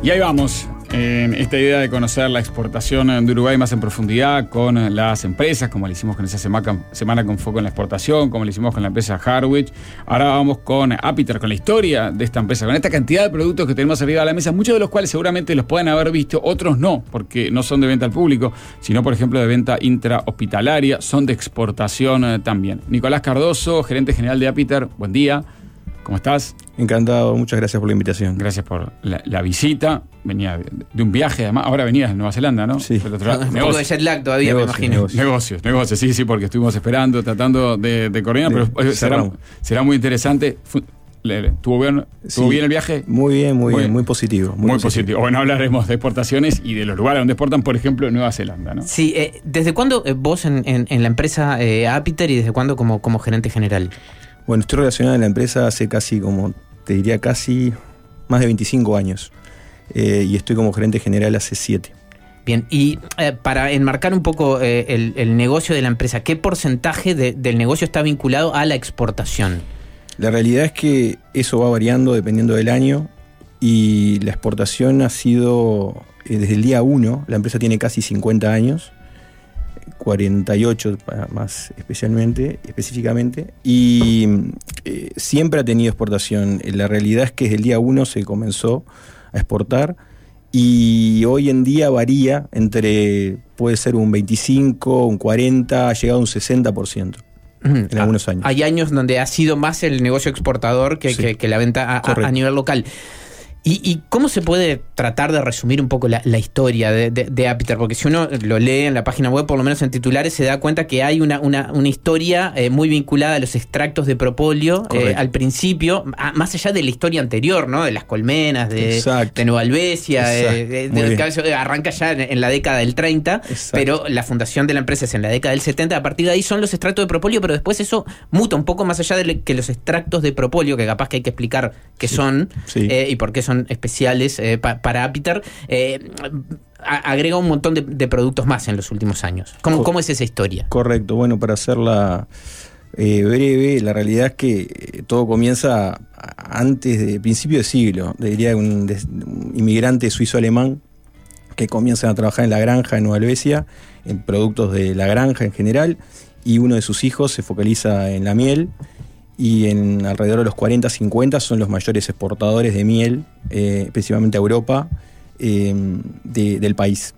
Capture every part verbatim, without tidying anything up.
Y ahí vamos, en esta idea de conocer la exportación de Uruguay más en profundidad con las empresas, como lo hicimos con esa semana, semana con foco en la exportación, como lo hicimos con la empresa Harwich. Ahora vamos con Apiter, con la historia de esta empresa, con esta cantidad de productos que tenemos arriba de la mesa, muchos de los cuales seguramente los pueden haber visto, otros no, porque no son de venta al público, sino por ejemplo de venta intrahospitalaria, son de exportación también. Nicolás Cardoso, gerente general de Apiter, buen día. ¿Cómo estás? Encantado, muchas gracias por la invitación. Gracias por la, la visita. Venía de, de un viaje, además. Ahora venías de Nueva Zelanda, ¿no? Sí. Pero tra- un poco de jet lag todavía, negocios, me imagino. Negocios. negocios, negocios, sí, sí, porque estuvimos esperando, tratando de, de coordinar, De, pero será, será muy interesante. Fu- le- ¿Tuvo bien, ¿tuvo Sí, bien el viaje? Muy bien, muy, Muy- bien, muy positivo. Muy, positivo. Bueno, hablaremos de exportaciones y de los lugares donde exportan, por ejemplo, en Nueva Zelanda, ¿no? Sí, eh, ¿desde cuándo eh, vos en, en, en la empresa eh, Apiter y desde cuándo como, como gerente general? Bueno, estoy relacionado en la empresa hace casi como, te diría casi más de veinticinco años. Eh, y estoy como gerente general hace siete. Bien, y eh, para enmarcar un poco eh, el, el negocio de la empresa, ¿qué porcentaje de, del negocio está vinculado a la exportación? La realidad es que eso va variando dependiendo del año y la exportación ha sido eh, desde el día uno, la empresa tiene casi cincuenta años, cuarenta y ocho para más especialmente, específicamente, y eh, siempre ha tenido exportación. La realidad es que desde el día uno se comenzó a exportar y hoy en día varía entre, puede ser un veinticinco, un cuarenta, ha llegado a un sesenta por ciento. En Ah, algunos años. Hay años donde ha sido más el negocio exportador que, Sí. que, que la venta a, a, a nivel local. ¿Y, ¿Y cómo se puede tratar de resumir un poco la, la historia de, de, de Apiter? Porque si uno lo lee en la página web, por lo menos en titulares, se da cuenta que hay una, una, una historia eh, muy vinculada a los extractos de propóleo eh, al principio, a, más allá de la historia anterior, ¿no? De las colmenas, de, de Nueva Albesia, eh, de, de, de, de, arranca ya en, en la década del treinta, Exacto. Pero la fundación de la empresa es en la década del setenta, a partir de ahí son los extractos de propóleo, pero después eso muta un poco más allá de que los extractos de propóleo, que capaz que hay que explicar qué sí. son sí. Eh, y por qué son especiales eh, pa, para Apiter, eh, a, agrega un montón de, de productos más en los últimos años. ¿Cómo, Co- ¿Cómo es esa historia? Correcto, bueno, para hacerla eh, breve, la realidad es que todo comienza antes de principio de siglo, diría un, de, un inmigrante suizo-alemán que comienza a trabajar en la granja en Nueva Albesia, en productos de la granja en general, y uno de sus hijos se focaliza en la miel, y en alrededor de los cuarenta, cincuenta son los mayores exportadores de miel, eh, específicamente a Europa, eh, de, del país.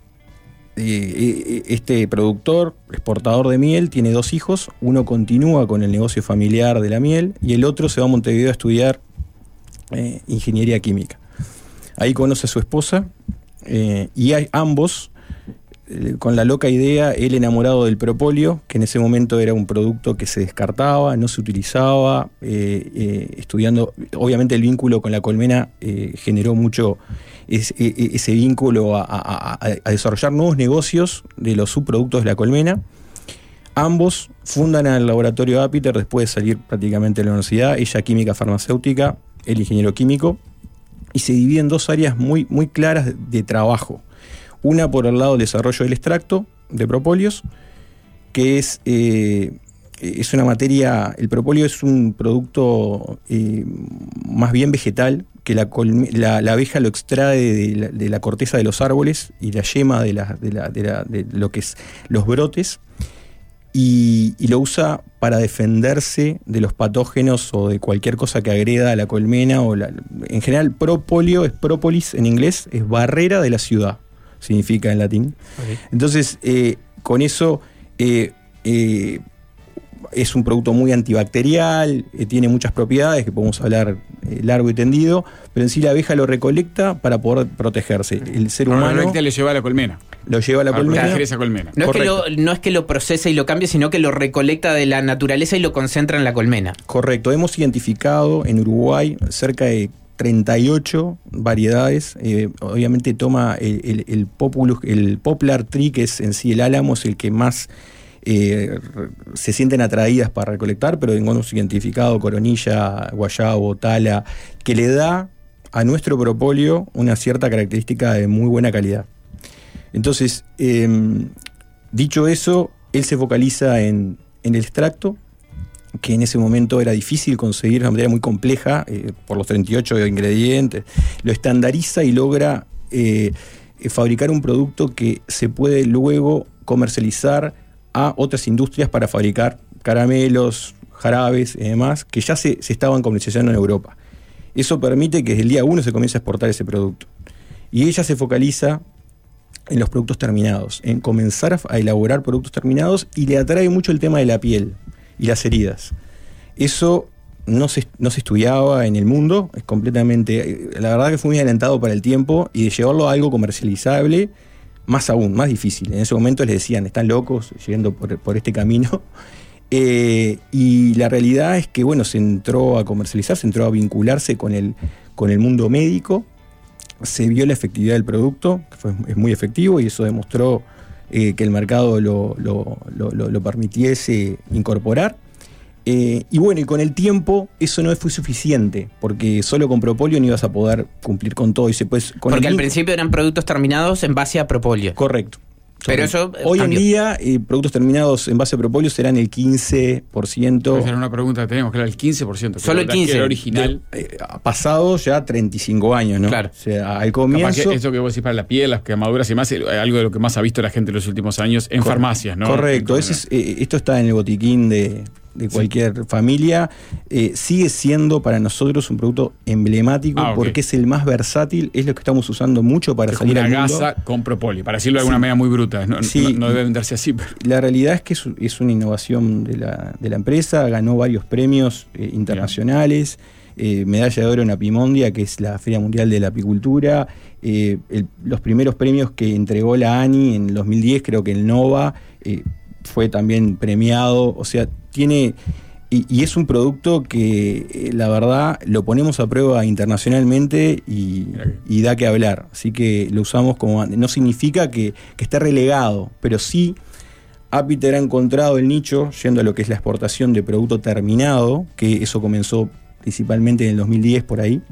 Eh, este productor, exportador de miel, tiene dos hijos, uno continúa con el negocio familiar de la miel y el otro se va a Montevideo a estudiar eh, ingeniería química. Ahí conoce a su esposa eh, y hay ambos, con la loca idea, él enamorado del propóleo, que en ese momento era un producto que se descartaba, no se utilizaba, eh, eh, estudiando, obviamente el vínculo con la colmena eh, generó mucho ese, ese vínculo a, a, a desarrollar nuevos negocios de los subproductos de la colmena. Ambos fundan el laboratorio Apiter después de salir prácticamente de la universidad, ella química farmacéutica, él ingeniero químico, y se dividen en dos áreas muy, muy claras de, de trabajo. Una por el lado del desarrollo del extracto de propóleos, que es, eh, es una materia, el propóleo es un producto eh, más bien vegetal, que la, colme, la, la abeja lo extrae de la, de la corteza de los árboles y la yema de, la, de, la, de, la, de lo que es los brotes, y, y lo usa para defenderse de los patógenos o de cualquier cosa que agreda a la colmena. O la, en general, propóleo es própolis en inglés, es barrera de la ciudad. Significa en latín. Okay. Entonces, eh, con eso eh, eh, es un producto muy antibacterial, eh, tiene muchas propiedades que podemos hablar eh, largo y tendido, pero en sí la abeja lo recolecta para poder protegerse. El ser no, humano... No, lo lleva a la colmena. Lo lleva a la colmena. Esa colmena. No, es que lo, no es que lo procesa y lo cambie, sino que lo recolecta de la naturaleza y lo concentra en la colmena. Correcto. Hemos identificado en Uruguay cerca de treinta y ocho variedades. Eh, obviamente toma el, el, el, populus, el poplar tree, que es en sí el álamo, es el que más eh, se sienten atraídas para recolectar, pero hemos identificado coronilla, guayabo, tala, que le da a nuestro propóleo una cierta característica de muy buena calidad. Entonces, eh, dicho eso, él se focaliza en, en el extracto que en ese momento era difícil conseguir, una materia muy compleja, eh, por los treinta y ocho ingredientes, lo estandariza y logra eh, fabricar un producto que se puede luego comercializar a otras industrias para fabricar caramelos, jarabes y demás, que ya se, se estaban comercializando en Europa. Eso permite que desde el día uno se comience a exportar ese producto. Y ella se focaliza en los productos terminados, en comenzar a, a elaborar productos terminados, y le atrae mucho el tema de la piel y las heridas. Eso no se, no se estudiaba en el mundo, es completamente, la verdad que fue muy adelantado para el tiempo, y de llevarlo a algo comercializable, más aún, más difícil. En ese momento les decían, están locos yendo por, por este camino. Eh, y la realidad es que, bueno, se entró a comercializar, se entró a vincularse con el, con el mundo médico, se vio la efectividad del producto, que fue, es muy efectivo, y eso demostró eh, que el mercado lo, lo, lo, lo, lo permitiese incorporar. Eh, y bueno, y con el tiempo eso no fue suficiente, porque solo con propóleo no ibas a poder cumplir con todo. Y se puede, con porque el al principio eran productos terminados en base a propóleo. Correcto. Pero eso hoy cambió. en día, eh, productos terminados en base a propóleo serán el quince por ciento. Esa era una pregunta que teníamos, que era el quince por ciento. Solo el quince por ciento. Que era original. De, eh, pasado ya treinta y cinco años, ¿no? Claro. O sea, al comienzo. Que eso que vos decís para la piel, las quemaduras y más, algo de lo que más ha visto la gente en los últimos años en Cor- farmacias, ¿no? Correcto. Ese es, eh, esto está en el botiquín de, de cualquier sí. familia. Eh, sigue siendo para nosotros un producto emblemático, ah, okay. porque es el más versátil, es lo que estamos usando mucho para es salir al mundo. Una gasa con propóleo, para decirlo de alguna sí. manera muy bruta. No, sí. no, no debe venderse así. Pero... La realidad es que es, es una innovación de la, de la empresa, ganó varios premios eh, internacionales, eh, medalla de oro en Apimondia, que es la Feria Mundial de la Apicultura, eh, el, los primeros premios que entregó la ANI en dos mil diez, creo que el NOVA, eh, fue también premiado, o sea, tiene... Y, y es un producto que, eh, la verdad, lo ponemos a prueba internacionalmente y, y da que hablar. Así que lo usamos como... No significa que, que esté relegado, pero sí Apiter ha encontrado el nicho, yendo a lo que es la exportación de producto terminado, que eso comenzó principalmente en el dos mil diez por ahí,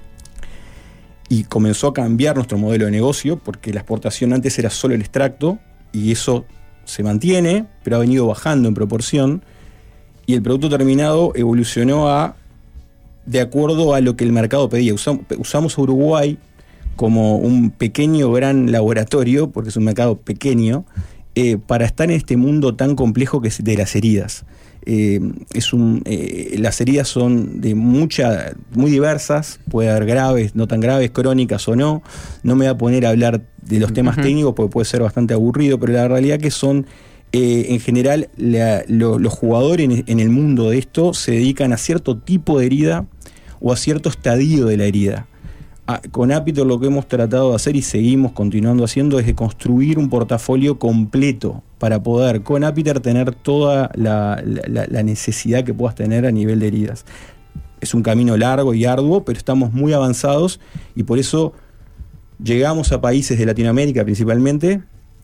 y comenzó a cambiar nuestro modelo de negocio, porque la exportación antes era solo el extracto, y eso se mantiene, pero ha venido bajando en proporción. Y el producto terminado evolucionó a de acuerdo a lo que el mercado pedía. Usamos, usamos a Uruguay como un pequeño gran laboratorio, porque es un mercado pequeño, eh, para estar en este mundo tan complejo que es de las heridas. Eh, es un, eh, las heridas son de mucha, muy diversas, puede haber graves, no tan graves, crónicas o no. No me voy a poner a hablar de los temas uh-huh. técnicos porque puede ser bastante aburrido, pero la realidad que son... Eh, en general, la, lo, los jugadores en, en el mundo de esto se dedican a cierto tipo de herida o a cierto estadio de la herida. A, con Apiter lo que hemos tratado de hacer y seguimos continuando haciendo es de construir un portafolio completo para poder con Apiter tener toda la, la, la necesidad que puedas tener a nivel de heridas. Es un camino largo y arduo, pero estamos muy avanzados y por eso llegamos a países de Latinoamérica principalmente,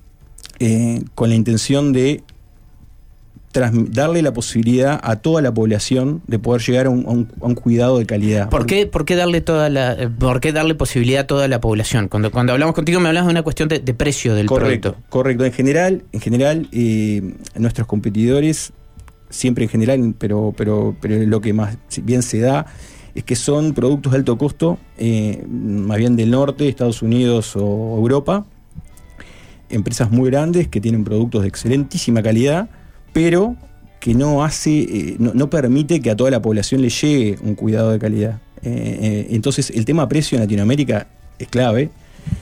Eh, con la intención de trans- darle la posibilidad a toda la población de poder llegar a un, a un, a un cuidado de calidad. ¿Por qué, por qué darle toda la, por qué darle posibilidad a toda la población? Cuando, cuando hablamos contigo me hablas de una cuestión de, de precio del correcto, producto. Correcto. En general, en general eh, nuestros competidores, siempre en general, pero, pero, pero lo que más bien se da es que son productos de alto costo, eh, más bien del norte, Estados Unidos o Europa. Empresas muy grandes que tienen productos de excelentísima calidad, pero que no hace, eh, no, no permite que a toda la población le llegue un cuidado de calidad. Eh, eh, entonces el tema precio en Latinoamérica es clave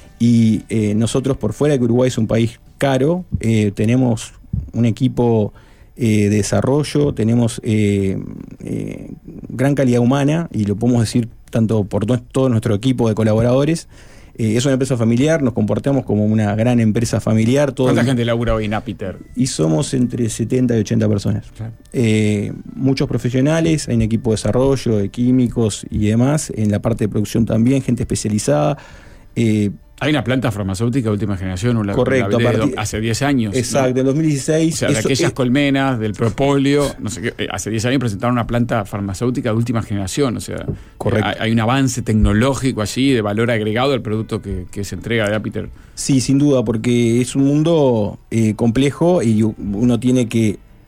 y eh, nosotros, por fuera de que Uruguay es un país caro, eh, tenemos un equipo eh, de desarrollo, tenemos eh, eh, gran calidad humana y lo podemos decir tanto por no, todo nuestro equipo de colaboradores. Eh, es una empresa familiar, nos comportamos como una gran empresa familiar. Todo ¿Cuánta el... gente labura hoy en Apiter? Y somos entre setenta y ochenta personas. Claro. Eh, muchos profesionales, hay un equipo de desarrollo, de químicos y demás, en la parte de producción también, gente especializada. Eh, Hay una planta farmacéutica de última generación, una, correcto, una a partir, hace diez años. Exacto, ¿no? En dos mil dieciséis. O sea, de aquellas es, colmenas, del propóleo, no sé qué, hace diez años presentaron una planta farmacéutica de última generación. O sea, correcto. Hay, hay un avance tecnológico allí, de valor agregado al producto que, que se entrega de Apiter. Sí, sin duda, porque es un mundo eh, complejo y uno tiene que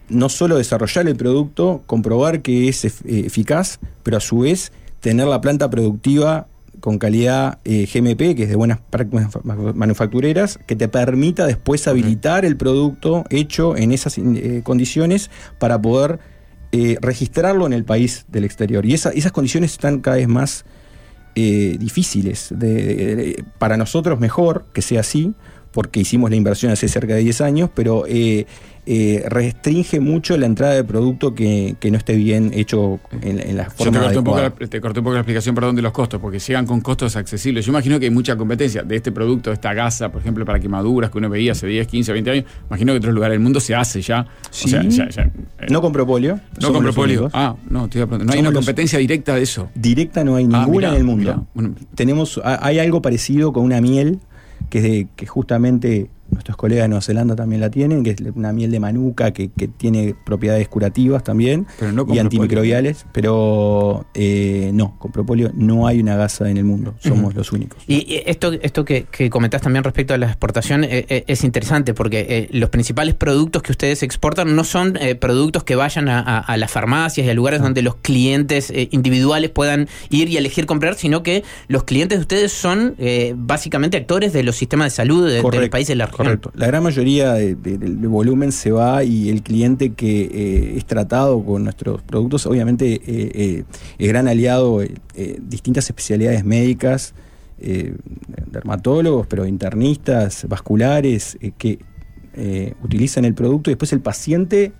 no solo desarrollar el producto, comprobar que es eficaz, pero a su vez tener la planta productiva con calidad eh, G M P, que es de buenas prácticas manufactureras, que te permita después habilitar el producto hecho en esas eh, condiciones para poder eh, registrarlo en el país del exterior. Y esa, esas condiciones están cada vez más eh, difíciles. De, de, de, para nosotros mejor que sea así, porque hicimos la inversión hace cerca de diez años, pero eh, eh, restringe mucho la entrada de producto que, que no esté bien hecho en, en la forma Yo te corté, un poco adecuada. la, te corté un poco la explicación, perdón, de los costos, porque llegan con costos accesibles. Yo imagino que hay mucha competencia de este producto, de esta gasa, por ejemplo, para quemaduras que uno veía hace diez, quince, veinte años. Imagino que en otros lugares del mundo se hace ya. Sí, o sea, ya, ya, eh, no con propóleo. No con propóleo. Ah, no, te iba a preguntar. No hay Somos una los, competencia directa de eso. Directa no hay ninguna ah, mirá, en el mundo. Mirá, bueno. Tenemos, hay algo parecido con una miel, que, es de, que justamente nuestros colegas de Nueva Zelanda también la tienen, que es una miel de manuka que, que tiene propiedades curativas también, pero no y antimicrobiales, pero eh, no, con propóleo no hay una gasa en el mundo, somos uh-huh. los únicos. Y esto, esto que, que comentás también respecto a la exportación eh, eh, es interesante, porque eh, los principales productos que ustedes exportan no son eh, productos que vayan a, a, a las farmacias y a lugares uh-huh. donde los clientes eh, individuales puedan ir y elegir comprar, sino que los clientes de ustedes son eh, básicamente actores de los sistemas de salud de, del país de la región. Correcto. La gran mayoría de, de, del volumen se va, y el cliente que eh, es tratado con nuestros productos, obviamente eh, eh, es gran aliado, eh, eh, distintas especialidades médicas, eh, dermatólogos, pero internistas, vasculares, eh, que eh, utilizan el producto, y después el paciente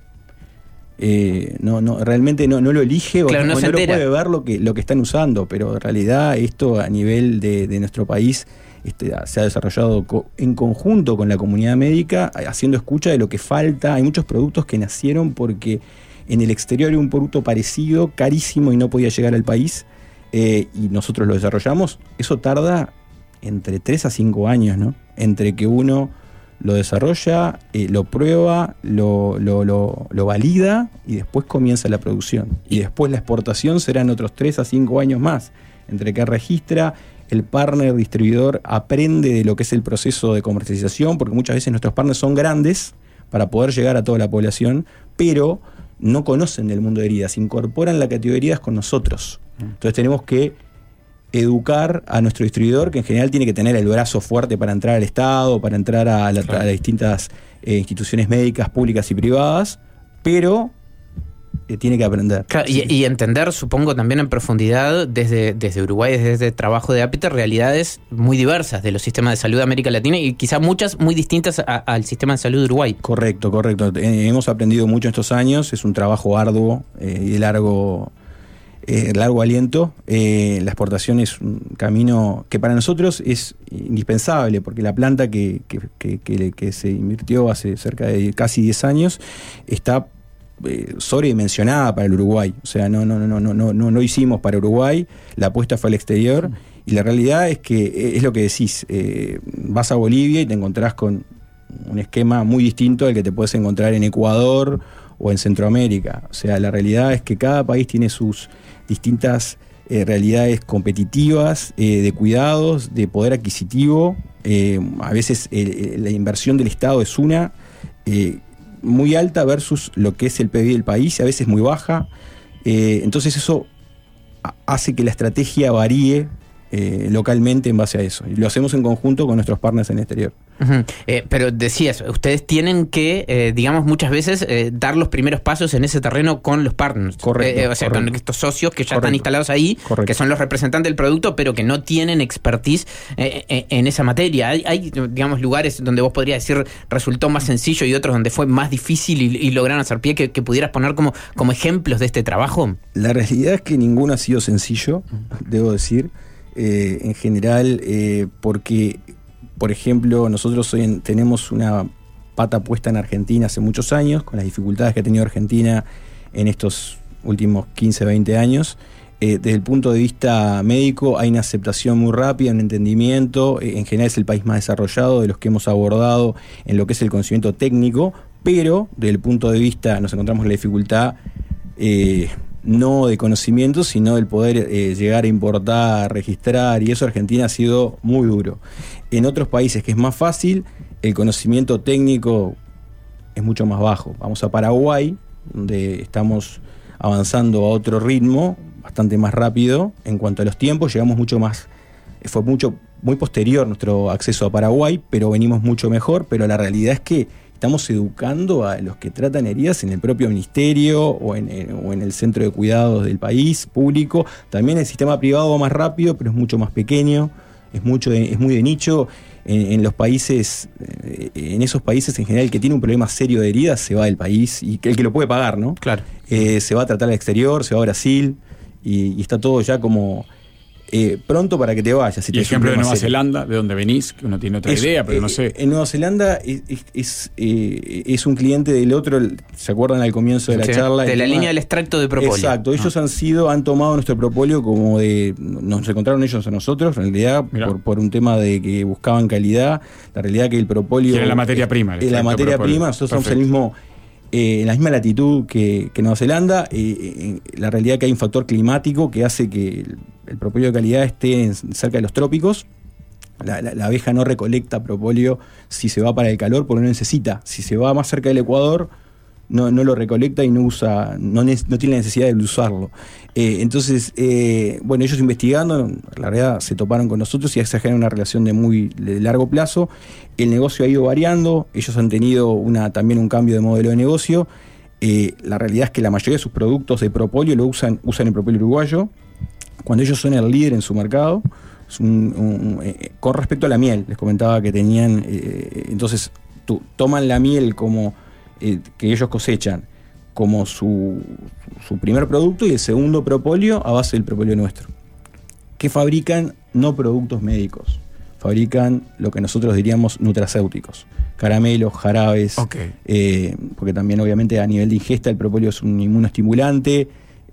eh, no, no, realmente no, no lo elige, claro, o, no, o no lo puede ver lo que, lo que están usando, pero en realidad esto a nivel de, de nuestro país Este, se ha desarrollado co- en conjunto con la comunidad médica, haciendo escucha de lo que falta. Hay muchos productos que nacieron porque en el exterior era un producto parecido, carísimo, y no podía llegar al país, eh, y nosotros lo desarrollamos. Eso tarda entre tres a cinco años, ¿no? Entre que uno lo desarrolla, eh, lo prueba, lo, lo, lo, lo valida, y después comienza la producción. Y después la exportación serán otros tres a cinco años más, entre que registra, el partner distribuidor aprende de lo que es el proceso de comercialización, porque muchas veces nuestros partners son grandes para poder llegar a toda la población, pero no conocen del mundo de heridas, incorporan la categoría de heridas con nosotros. Entonces tenemos que educar a nuestro distribuidor, que en general tiene que tener el brazo fuerte para entrar al Estado, para entrar a, la, claro. a las distintas eh, instituciones médicas públicas y privadas, pero tiene que aprender. Claro, y, y entender, supongo, también en profundidad desde, desde Uruguay, desde el trabajo de Apiter, realidades muy diversas de los sistemas de salud de América Latina, y quizá muchas muy distintas a, al sistema de salud de Uruguay. Correcto, correcto. Eh, hemos aprendido mucho en estos años, es un trabajo arduo eh, y de largo, eh, largo aliento. Eh, la exportación es un camino que para nosotros es indispensable, porque la planta que, que, que, que, que se invirtió hace cerca de casi diez años está Eh, sobredimensionada para el Uruguay. O sea, no, no, no, no, no, no, no hicimos para Uruguay, la apuesta fue al exterior, y la realidad es que es lo que decís, eh, vas a Bolivia y te encontrás con un esquema muy distinto al que te puedes encontrar en Ecuador o en Centroamérica. O sea, la realidad es que cada país tiene sus distintas eh, realidades competitivas, eh, de cuidados, de poder adquisitivo. Eh, a veces eh, la inversión del Estado es una eh, muy alta versus lo que es el P I B del país, a veces muy baja. Eh, entonces eso hace que la estrategia varíe eh, localmente en base a eso. Y lo hacemos en conjunto con nuestros partners en el exterior. Uh-huh. Eh, pero decías, ustedes tienen que, eh, digamos, muchas veces eh, dar los primeros pasos en ese terreno con los partners. Correcto. Eh, o sea, correcto. con estos socios que ya correcto. están instalados ahí, correcto. que son los representantes del producto, pero que no tienen expertise eh, eh, en esa materia. Hay, hay, digamos, lugares donde vos podrías decir resultó más sencillo y otros donde fue más difícil y, y lograron hacer pie, que, que pudieras poner como, como ejemplos de este trabajo. La realidad es que ninguno ha sido sencillo, debo decir, eh, en general, eh, porque, por ejemplo, nosotros hoy en, tenemos una pata puesta en Argentina hace muchos años, con las dificultades que ha tenido Argentina en estos últimos quince, veinte años. Eh, desde el punto de vista médico hay una aceptación muy rápida, un entendimiento. Eh, en general es el país más desarrollado de los que hemos abordado en lo que es el conocimiento técnico, pero desde el punto de vista nos encontramos la dificultad eh, no de conocimiento, sino del poder eh, llegar a importar, registrar, y eso Argentina ha sido muy duro. En otros países que es más fácil, el conocimiento técnico es mucho más bajo. Vamos a Paraguay, donde estamos avanzando a otro ritmo, bastante más rápido en cuanto a los tiempos, llegamos mucho más, fue mucho, muy posterior nuestro acceso a Paraguay, pero venimos mucho mejor, pero la realidad es que estamos educando a los que tratan heridas en el propio ministerio o en, en, o en el centro de cuidados del país público. También el sistema privado va más rápido, pero es mucho más pequeño, es, mucho de, es muy de nicho. En, en los países, en esos países en general, el que tiene un problema serio de heridas se va del país, y el que lo puede pagar, ¿no? Claro. Eh, se va a tratar al exterior, se va a Brasil, y, y está todo ya como eh, pronto para que te vayas. Si y te ejemplo de Nueva serio. Zelanda, de donde venís, que uno tiene otra es, idea, pero eh, no sé. En Nueva Zelanda es, es, es, eh, es un cliente del otro, ¿se acuerdan al comienzo de la sí, charla? De la tema, línea del extracto de propóleo. Exacto, ellos ah. han sido, han tomado nuestro propóleo como de, nos encontraron ellos a nosotros, en realidad, por, por un tema de que buscaban calidad. La realidad que el propóleo... Era la materia prima. Es la materia propóleo. prima, nosotros Perfecto. somos el mismo... Eh, en la misma latitud que, que Nueva Zelanda, eh, eh, la realidad que hay un factor climático que hace que el, el propóleo de calidad esté en, cerca de los trópicos. La, la, la abeja no recolecta propóleo si se va para el calor porque no necesita. Si se va más cerca del Ecuador, no, no lo recolecta y no usa, no, ne- no tiene la necesidad de usarlo. Eh, entonces, eh, bueno, ellos investigando, la verdad se toparon con nosotros y se genera una relación de muy de largo plazo. El negocio ha ido variando, ellos han tenido una, también un cambio de modelo de negocio. Eh, la realidad es que la mayoría de sus productos de propóleo lo usan, usan el propóleo uruguayo, cuando ellos son el líder en su mercado. Es un, un, eh, con respecto a la miel, les comentaba que tenían, eh, entonces tú, toman la miel como eh, que ellos cosechan como su, su primer producto, y el segundo propóleo a base del propóleo nuestro, que fabrican no productos médicos, fabrican lo que nosotros diríamos nutracéuticos, caramelos, jarabes, okay. eh, porque también obviamente a nivel de ingesta el propóleo es un inmunoestimulante,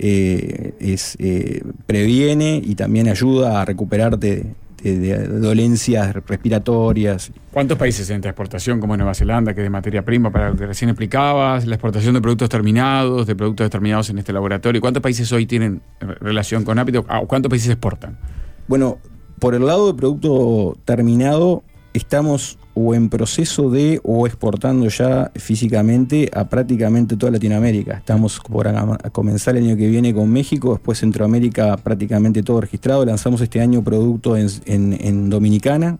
eh, es, eh, previene y también ayuda a recuperarte de, de, de dolencias respiratorias. ¿Cuántos países entra exportación, como Nueva Zelanda, que es de materia prima, para lo que recién explicabas, la exportación de productos terminados, de productos terminados en este laboratorio? ¿Cuántos países hoy tienen relación con Apiter? ¿Cuántos países exportan? Bueno, por el lado de producto terminado, estamos o en proceso de o exportando ya físicamente a prácticamente toda Latinoamérica. Estamos por a, a comenzar el año que viene con México, después Centroamérica prácticamente todo registrado. Lanzamos este año producto en, en, en Dominicana.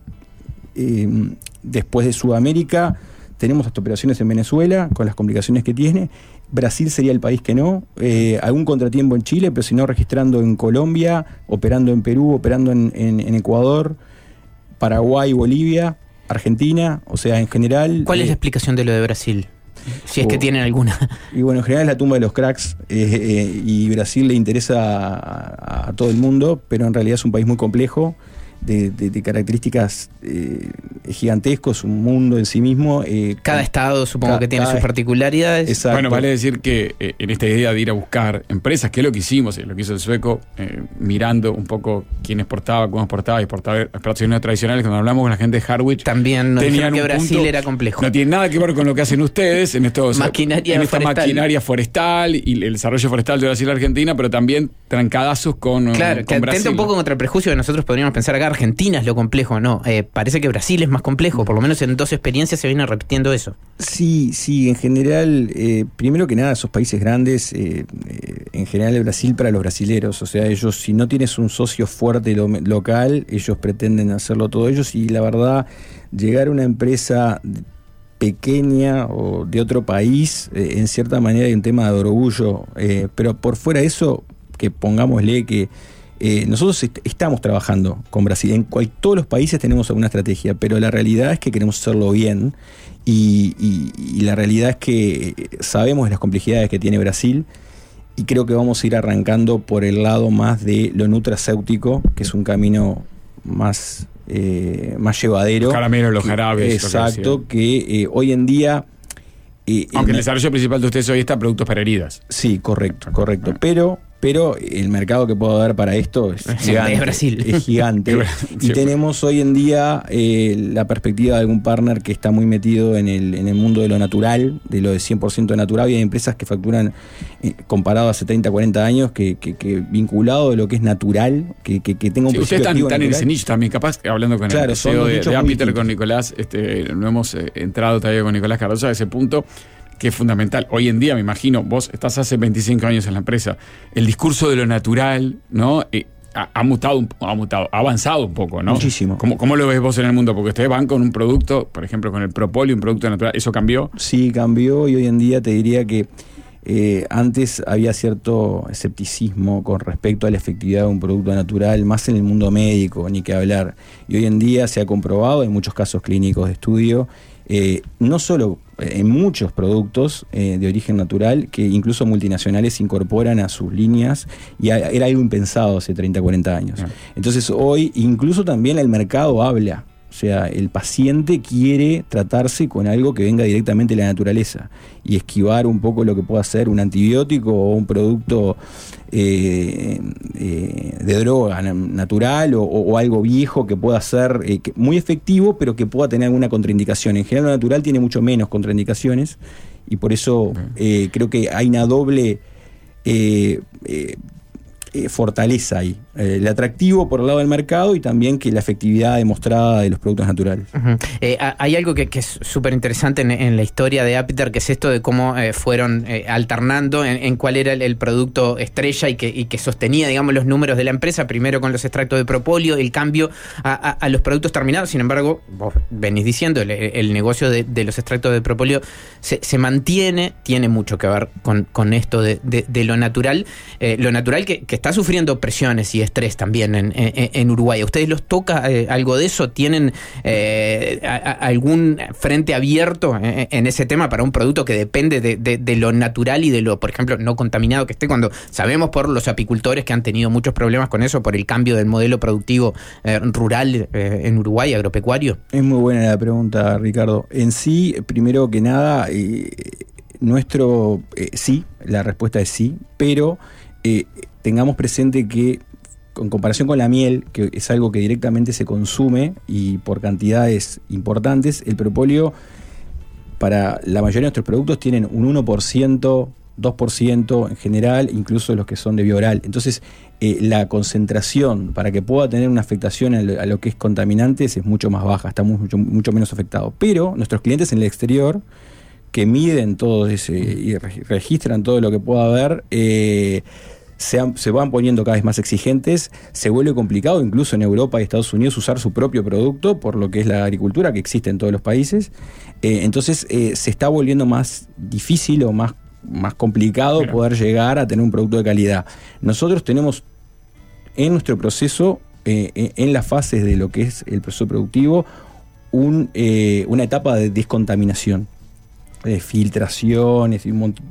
Eh, después de Sudamérica tenemos hasta operaciones en Venezuela, con las complicaciones que tiene. Brasil sería el país que no. Eh, algún contratiempo en Chile, pero si no, registrando en Colombia, operando en Perú, operando en, en, en Ecuador, Paraguay, Bolivia, Argentina, o sea, en general... ¿Cuál eh, es la explicación de lo de Brasil? Si es o, que tienen alguna. Y bueno, en general es la tumba de los cracks, eh, eh, y Brasil le interesa a, a todo el mundo, pero en realidad es un país muy complejo, de, de, de características eh, gigantescos, un mundo en sí mismo. Eh, cada con, estado supongo cada, que tiene sus particularidades. Exacto. Bueno, vale decir que eh, en esta idea de ir a buscar empresas, que es lo que hicimos, lo que hizo el sueco, eh, mirando un poco quién exportaba, cómo exportaba, y exportaba exportaciones tradicionales. Cuando hablamos con la gente de Harwich, también nos dijeron que Brasil punto, era complejo. No tiene nada que ver con lo que hacen ustedes en, estos, maquinaria en esta forestal. maquinaria forestal y el desarrollo forestal de Brasil y Argentina, pero también trancadazos con, claro, con que Brasil. atenta un poco contra el prejuicio que nosotros podríamos pensar acá, Argentina es lo complejo. No, eh, parece que Brasil es más complejo, por lo menos en dos experiencias se viene repitiendo eso. Sí, sí, en general, eh, primero que nada, esos países grandes, eh, eh, en general el Brasil para los brasileros, o sea, ellos, si no tienes un socio fuerte lo, local, ellos pretenden hacerlo todo ellos, y la verdad, llegar a una empresa pequeña o de otro país, eh, en cierta manera hay un tema de orgullo, eh, pero por fuera de eso, que pongámosle que Eh, nosotros est- estamos trabajando con Brasil. En cual, todos los países tenemos alguna estrategia, pero la realidad es que queremos hacerlo bien, y, y, y la realidad es que sabemos las complejidades que tiene Brasil, y creo que vamos a ir arrancando por el lado más de lo nutracéutico, que es un camino más, eh, más llevadero. Los caramelos, los que, jarabes. exacto, que, que eh, hoy en día... Eh, Aunque el, el desarrollo principal de ustedes hoy está productos para heridas. Sí, correcto, correcto. Pero... Pero el mercado que puedo dar para esto es gigante. Es Brasil. Es gigante. Y tenemos hoy en día eh, la perspectiva de algún partner que está muy metido en el, en el mundo de lo natural, de lo de cien por ciento natural. Y hay empresas que facturan, eh, comparado a hace treinta, cuarenta años, que, que, que vinculado de lo que es natural, que, que, que tenga un sí, ustedes están, están en ese nicho también, capaz, hablando con claro, el C E O de, de Apiter, con Nicolás, este, no hemos eh, entrado todavía con Nicolás Cardoso a ese punto. que es fundamental. Hoy en día, me imagino, vos estás hace veinticinco años en la empresa, el discurso de lo natural, ¿no? Eh, ha, ha mutado, ha mutado, ha avanzado un poco, ¿no? Muchísimo. ¿Cómo, ¿Cómo lo ves vos en el mundo? Porque ustedes van con un producto, por ejemplo, con el propóleo, un producto natural, ¿eso cambió? Sí, cambió, y hoy en día te diría que eh, antes había cierto escepticismo con respecto a la efectividad de un producto natural, más en el mundo médico, ni que hablar. Y hoy en día se ha comprobado, hay muchos casos clínicos de estudio, eh, no solo en muchos productos eh, de origen natural, que incluso multinacionales incorporan a sus líneas, y a, era algo impensado hace treinta, cuarenta años. Yeah. Entonces hoy incluso también el mercado habla. O sea, el paciente quiere tratarse con algo que venga directamente de la naturaleza y esquivar un poco lo que pueda ser un antibiótico o un producto eh, eh, de droga natural o, o algo viejo que pueda ser eh, que, muy efectivo, pero que pueda tener alguna contraindicación. En general, lo natural tiene mucho menos contraindicaciones, y por eso eh, creo que hay una doble eh, eh, Eh, fortaleza ahí, eh, el atractivo por el lado del mercado y también que la efectividad demostrada de los productos naturales. Uh-huh. eh, hay algo que, que es súper interesante en, en la historia de Apiter, que es esto de cómo eh, fueron eh, alternando en, en cuál era el, el producto estrella y que, y que sostenía, digamos, los números de la empresa, primero con los extractos de propóleo, el cambio a, a, a los productos terminados. Sin embargo, vos venís diciendo, el, el negocio de, de los extractos de propóleo se, se mantiene, tiene mucho que ver con, con esto de, de, de lo natural, eh, lo natural que, que está sufriendo presiones y estrés también en, en, en Uruguay. ¿A ustedes los toca eh, algo de eso? ¿Tienen eh, a, a algún frente abierto en, en ese tema para un producto que depende de, de, de lo natural y de lo, por ejemplo, no contaminado que esté? Cuando sabemos por los apicultores que han tenido muchos problemas con eso, por el cambio del modelo productivo eh, rural eh, en Uruguay, agropecuario. Es muy buena la pregunta, Ricardo. En sí, primero que nada, eh, nuestro eh, sí, la respuesta es sí, pero eh, tengamos presente que en comparación con la miel, que es algo que directamente se consume y por cantidades importantes, el propóleo para la mayoría de nuestros productos tienen un uno por ciento, dos por ciento en general, incluso los que son de vía oral. Entonces eh, la concentración para que pueda tener una afectación a lo, a lo que es contaminantes es mucho más baja, está mucho, mucho menos afectado. Pero nuestros clientes en el exterior, que miden todo ese y registran todo lo que pueda haber, eh, Se, han, se van poniendo cada vez más exigentes, se vuelve complicado incluso en Europa y Estados Unidos usar su propio producto por lo que es la agricultura que existe en todos los países, eh, entonces eh, se está volviendo más difícil o más, más complicado Mira. poder llegar a tener un producto de calidad. Nosotros tenemos en nuestro proceso, eh, en las fases de lo que es el proceso productivo, un, eh, una etapa de descontaminación, de filtraciones,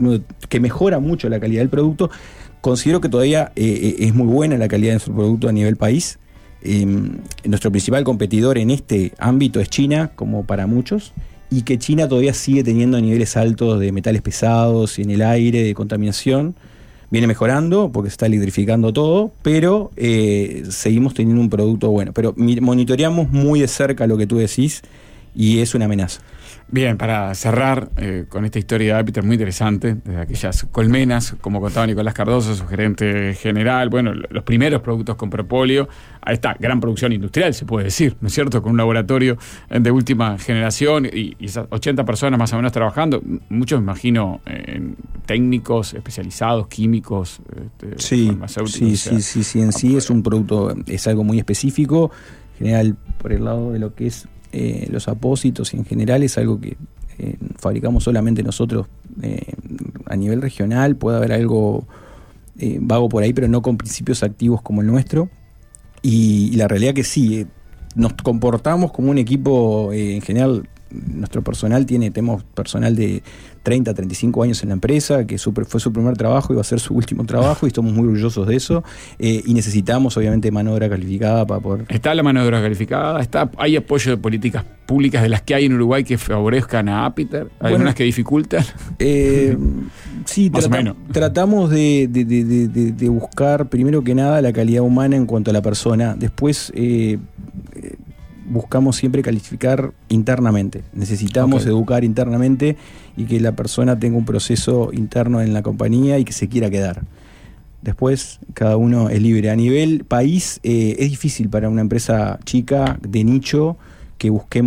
que mejora mucho la calidad del producto. Considero que todavía eh, es muy buena la calidad de nuestro producto a nivel país. Eh, nuestro principal competidor en este ámbito es China, como para muchos, y que China todavía sigue teniendo niveles altos de metales pesados en el aire, de contaminación. Viene mejorando porque se está electrificando todo, pero eh, seguimos teniendo un producto bueno. Pero monitoreamos muy de cerca lo que tú decís y es una amenaza. Bien, para cerrar eh, con esta historia de Apiter muy interesante, desde aquellas colmenas, como contaba Nicolás Cardoso, su gerente general, bueno, los primeros productos con propóleo, a esta gran producción industrial, se puede decir, ¿no es cierto?, con un laboratorio de última generación y, y esas ochenta personas más o menos trabajando, muchos me imagino eh, técnicos especializados, químicos, este, sí, farmacéuticos. Sí, o sea, sí, sí, sí, en sí es un producto, es algo muy específico, en general por el lado de lo que es Eh, los apósitos y en general es algo que eh, fabricamos solamente nosotros eh, a nivel regional. Puede haber algo eh, vago por ahí, pero no con principios activos como el nuestro, y, y la realidad que sí, eh, nos comportamos como un equipo eh, en general. Nuestro personal tiene, tenemos personal de treinta, treinta y cinco años en la empresa, que super, fue su primer trabajo y va a ser su último trabajo, y estamos muy orgullosos de eso, eh, y necesitamos obviamente mano de obra calificada para poder... Está la mano de obra calificada, está, hay apoyo de políticas públicas de las que hay en Uruguay que favorezcan a Apiter, hay algunas que dificultan. Eh, sí, más trata, o menos. Tratamos de, de, de, de, de buscar primero que nada la calidad humana en cuanto a la persona, después... Eh, eh, buscamos siempre calificar internamente. Necesitamos okay. educar internamente y que la persona tenga un proceso interno en la compañía y que se quiera quedar. Después, cada uno es libre. A nivel país, eh, es difícil para una empresa chica, de nicho, que busquemos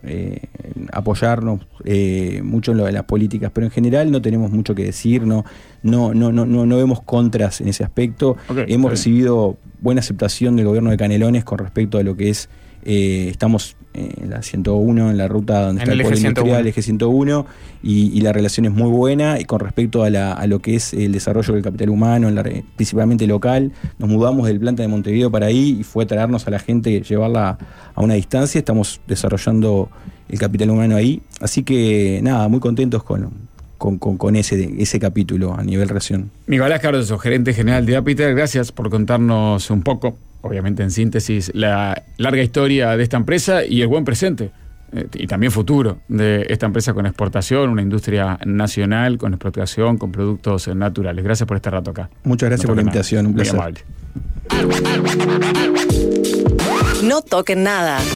eh, apoyarnos eh, mucho en lo de las políticas, pero en general no tenemos mucho que decir, no, no, no, no, no, no vemos contras en ese aspecto. Okay, hemos okay. recibido buena aceptación del gobierno de Canelones con respecto a lo que es, eh, estamos en la ciento uno, en la ruta donde En está el el eje polo industrial, ciento uno. el eje ciento uno, y, y la relación es muy buena, y con respecto a, la, a lo que es el desarrollo del capital humano, en la, principalmente local. Nos mudamos del planta de Montevideo para ahí y fue traernos a la gente, llevarla a una distancia. Estamos desarrollando el capital humano ahí, así que nada, muy contentos con, con, con, con ese, ese capítulo a nivel región. Nicolás Cardoso, gerente general de Apiter, gracias por contarnos un poco, obviamente en síntesis, la larga historia de esta empresa y el buen presente eh, y también futuro de esta empresa con exportación, una industria nacional con exportación, con productos naturales. Gracias por este rato acá. Muchas gracias No por la toquen invitación, nada. un Muy placer. amable. No toquen nada.